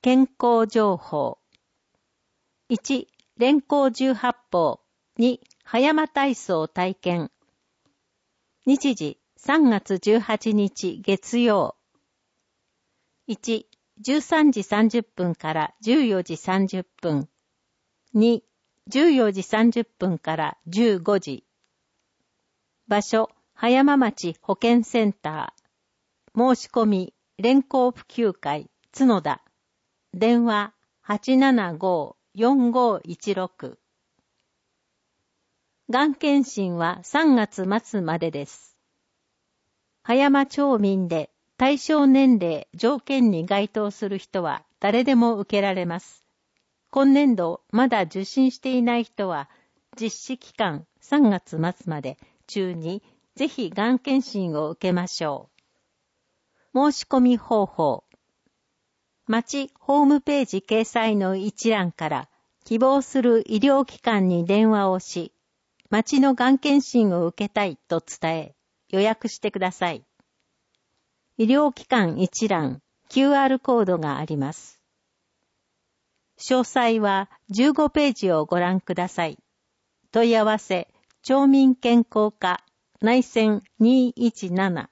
健康情報。1、連行18法。2、葉山体操体験。日時、3月18日月曜。1、13時30分から14時30分。2、14時30分から15時。場所、葉山町保健センター。申し込み、連行普及会、角田。電話、875-4516。がん検診は3月末までです。葉山町民で対象年齢条件に該当する人は誰でも受けられます。今年度まだ受診していない人は実施期間3月末まで中にぜひがん検診を受けましょう。申し込み方法。町ホームページ掲載の一覧から希望する医療機関に電話をし、町のがん検診を受けたいと伝え、予約してください。医療機関一覧、QR コードがあります。詳細は15ページをご覧ください。問い合わせ、町民健康課、内線217。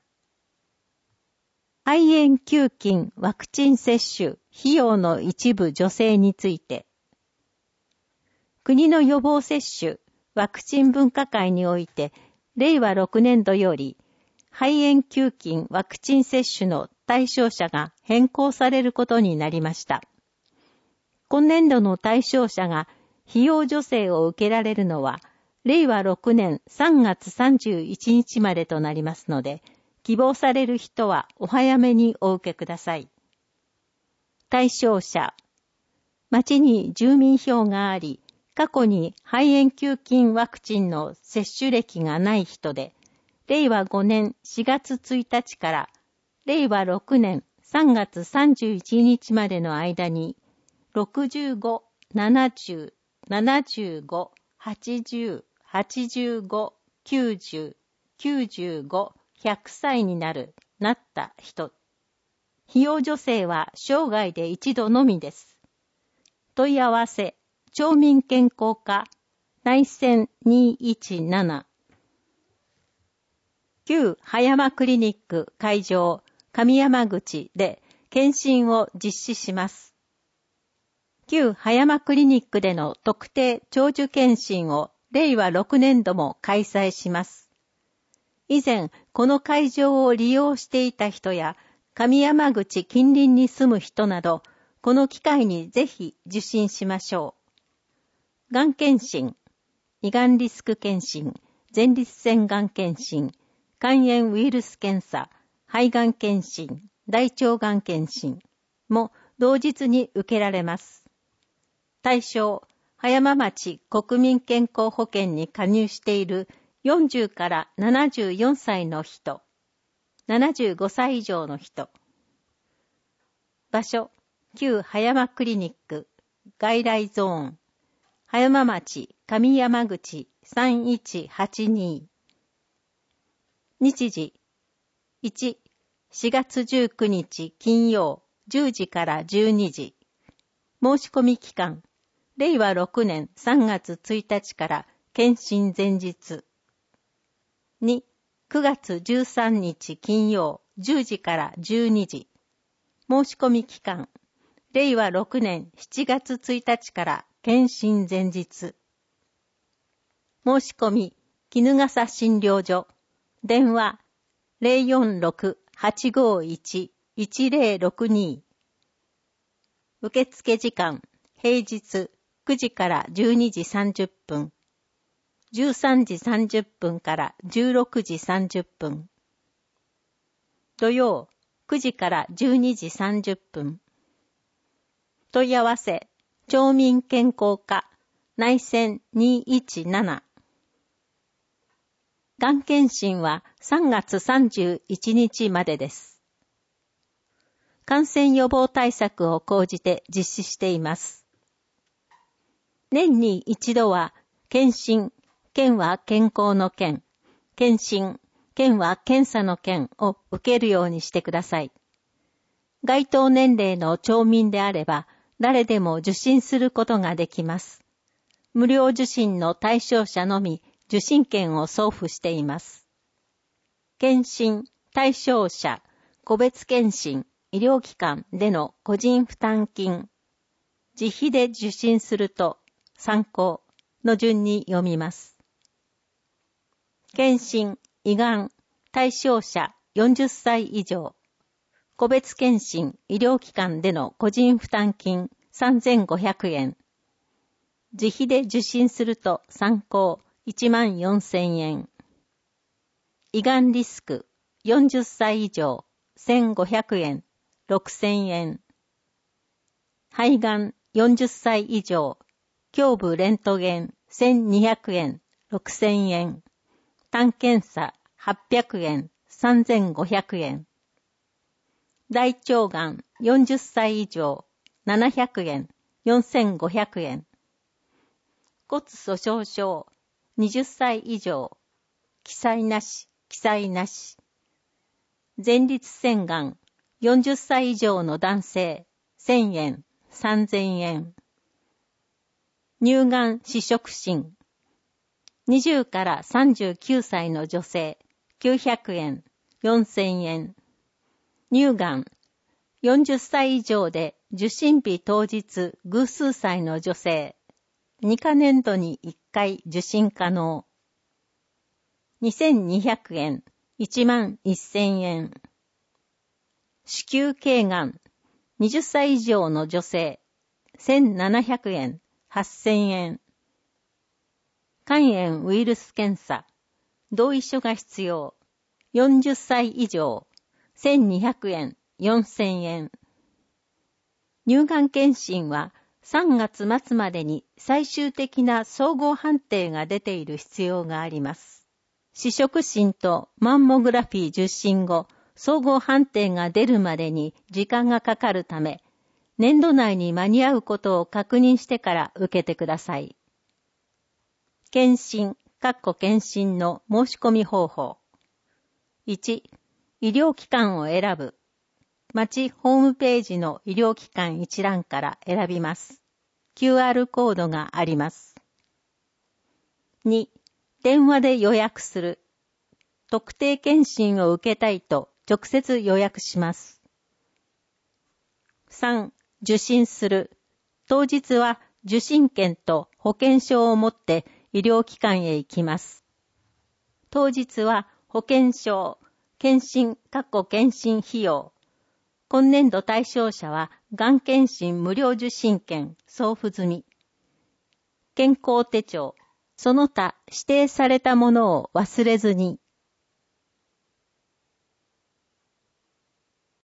肺炎球菌ワクチン接種費用の一部助成について。国の予防接種ワクチン分科会において、令和6年度より、肺炎球菌ワクチン接種の対象者が変更されることになりました。今年度の対象者が費用助成を受けられるのは、令和6年3月31日までとなりますので、希望される人はお早めにお受けください。対象者。町に住民票があり、過去に肺炎球菌ワクチンの接種歴がない人で、令和5年4月1日から令和6年3月31日までの間に、65、70、75、80、85、90、95、100歳になった人。費用助成は生涯で一度のみです。問い合わせ、町民健康課、内線217。旧葉山クリニック会場、上山口で検診を実施します。旧葉山クリニックでの特定長寿検診を令和6年度も開催します。以前、この会場を利用していた人や、上山口近隣に住む人など、この機会にぜひ受診しましょう。がん検診、胃がんリスク検診、前立腺がん検診、肝炎ウイルス検査、肺がん検診、大腸がん検診も同日に受けられます。対象、葉山町国民健康保険に加入している40から74歳の人、75歳以上の人。場所、旧葉山クリニック、外来ゾーン、葉山町上山口3182。日時、1、4月19日金曜10時から12時。申し込み期間、令和6年3月1日から検診前日。2、9月13日金曜10時から12時。申し込み期間、令和6年7月1日から検診前日。申し込み、衣笠診療所。電話、046-851-1062。受付時間、平日9時から12時30分。13時30分から16時30分。土曜、9時から12時30分。問い合わせ、町民健康課、内線217。がん検診は3月31日までです。感染予防対策を講じて実施しています。年に一度は、検診、県は健康の県、検診、県は検査の県を受けるようにしてください。 該当年齢の町民であれば、誰でも受診することができます。無料受診の対象者のみ受診券を送付しています。検診、対象者、個別検診、医療機関での個人負担金、自費で受診すると参考の順に読みます。検診、胃がん、対象者40歳以上、個別検診、医療機関での個人負担金3500円、自費で受診すると参考14000円。胃がんリスク40歳以上1500円、6000円。肺がん40歳以上、胸部レントゲン1200円、6000円。胆検査800円、3500円。大腸がん40歳以上700円、4500円。骨粗鬆症20歳以上、記載なし、記載なし。前立腺がん40歳以上の男性1000円、3000円。乳がん死殖診20から39歳の女性900円、4000円。乳がん40歳以上で受診日当日偶数歳の女性2カ年度に1回受診可能。2200円、11000円。子宮頸がん20歳以上の女性1700円、8000円。肝炎ウイルス検査、同意書が必要。40歳以上、1200円、4000円。乳がん検診は3月末までに最終的な総合判定が出ている必要があります。死殖診とマンモグラフィー受診後、総合判定が出るまでに時間がかかるため、年度内に間に合うことを確認してから受けてください。検診、検診の申し込み方法。1、医療機関を選ぶ。町ホームページの医療機関一覧から選びます。QR コードがあります。2、電話で予約する。特定検診を受けたいと直接予約します。3、受診する。当日は受診券と保険証を持って医療機関へ行きます。当日は保険証、検診、検診費用。今年度対象者はがん検診無料受診券送付済み。健康手帳、その他指定されたものを忘れずに。